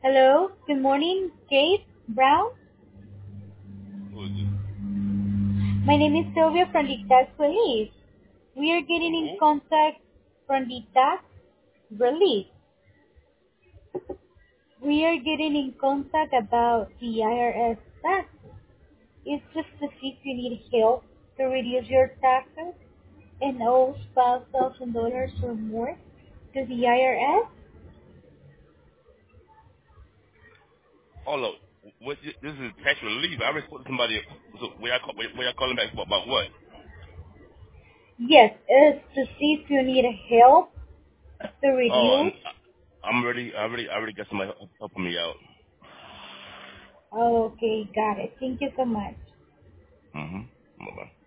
Hello, good morning, Kate Brown. Who is this? My name is Sylvia from the Tax Relief. We are From getting in who? contact from the Tax Relief. We are getting in contact about the IRS tax. It's just to see if you need help to reduce your taxes and owe $5,000 or more to the IRS. Hold up. What? This is tax relief. I already spoke to somebody. So where I calling back about what? Yes, it's to see if you need help to Oh, reduce. I'm ready. I already got somebody helping me out. Okay, got it. Thank you so much. Mhm. Bye bye.